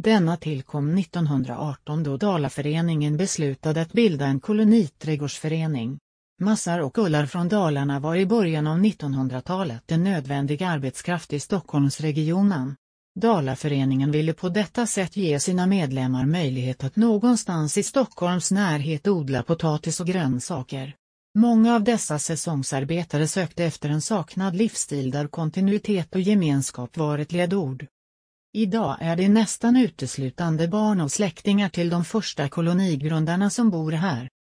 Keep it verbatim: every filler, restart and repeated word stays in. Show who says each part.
Speaker 1: Denna tillkom nittonhundraarton då Dalaföreningen beslutade att bilda en koloniträdgårdsförening. Massar och ullar från Dalarna var i början av nittonhundratalet en nödvändig arbetskraft i Stockholmsregionen. Dalaföreningen ville på detta sätt ge sina medlemmar möjlighet att någonstans i Stockholms närhet odla potatis och grönsaker. Många av dessa säsongsarbetare sökte efter en saknad livsstil där kontinuitet och gemenskap var ett ledord. Idag är det nästan uteslutande barn och släktingar till de första kolonigrundarna som bor här.